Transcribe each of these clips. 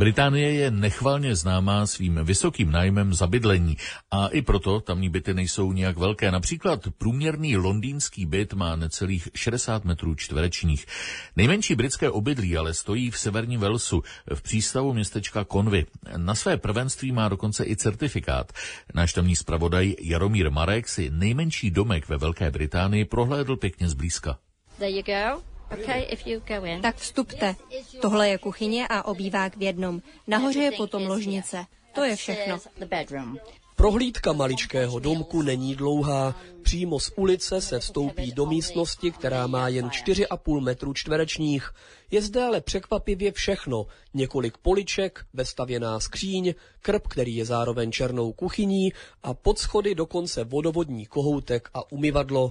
Británie je nechvalně známá svým vysokým nájmem za bydlení a i proto tamní byty nejsou nijak velké. Například průměrný londýnský byt má necelých 60 metrů čtverečních. Nejmenší britské obydlí ale stojí v severním Walesu v přístavu městečka Conwy. Na své prvenství má dokonce i certifikát. Náš tamní zpravodaj Jaromír Marek si nejmenší domek ve Velké Británii prohlédl pěkně zblízka. There you go. Okay, if you go in. Tak vstupte. Tohle je kuchyně a obývák v jednom. Nahoře je potom ložnice. To je všechno. Prohlídka maličkého domku není dlouhá. Přímo z ulice se vstoupí do místnosti, která má jen 4,5 metru čtverečních. Je zde ale překvapivě všechno. Několik poliček, vestavěná skříň, krb, který je zároveň černou kuchyní a pod schody dokonce vodovodní kohoutek a umyvadlo.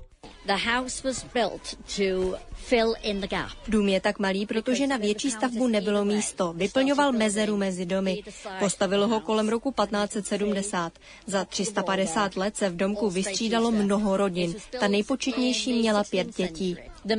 Dům je tak malý, protože na větší stavbu nebylo místo. Vyplňoval mezeru mezi domy. Postavilo ho kolem roku 1570. Za 350 let se v domku vystřídalo mnoho rodin. Ta nejpočetnější měla 5 dětí.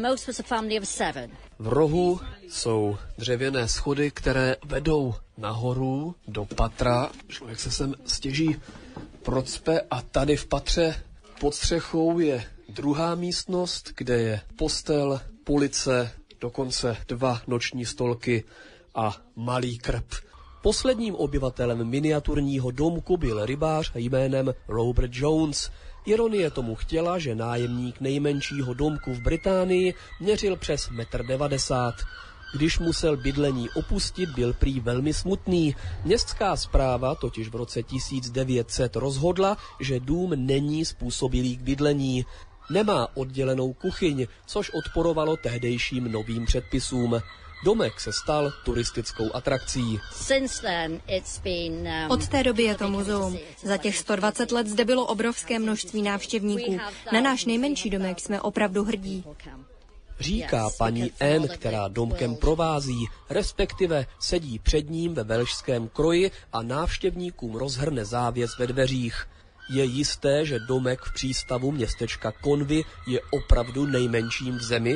V rohu jsou dřevěné schody, které vedou nahoru do patra. Člověk se sem stěží procpe a tady v patře pod střechou je druhá místnost, kde je postel, police, dokonce 2 noční stolky a malý krb. Posledním obyvatelem miniaturního domku byl rybář jménem Robert Jones. Ironie tomu chtěla, že nájemník nejmenšího domku v Británii měřil přes 1,90 m. Když musel bydlení opustit, byl prý velmi smutný. Městská správa totiž v roce 1900 rozhodla, že dům není způsobilý k bydlení. Nemá oddělenou kuchyň, což odporovalo tehdejším novým předpisům. Domek se stal turistickou atrakcí. Od té doby je to muzeum. Za těch 120 let zde bylo obrovské množství návštěvníků. Na náš nejmenší domek jsme opravdu hrdí. Říká paní Anne, která domkem provází, respektive sedí před ním ve velšském kroji a návštěvníkům rozhrne závěs ve dveřích. Je jisté, že domek v přístavu městečka Conwy je opravdu nejmenším v zemi?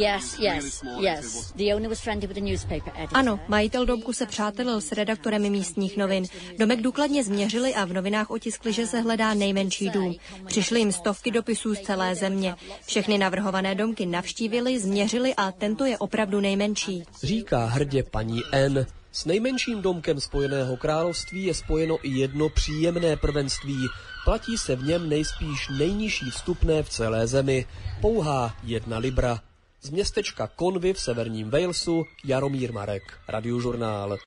Ano, majitel domku se přátelil s redaktorem místních novin. Domek důkladně změřili a v novinách otiskli, že se hledá nejmenší dům. Přišly jim stovky dopisů z celé země. Všechny navrhované domky navštívili, změřili a tento je opravdu nejmenší. Říká hrdě paní Anne. S nejmenším domkem Spojeného království je spojeno i jedno příjemné prvenství. Platí se v něm nejspíš nejnižší vstupné v celé zemi. Pouhá 1 libra. Z městečka Conwy v severním Walesu Jaromír Marek, Radiožurnál.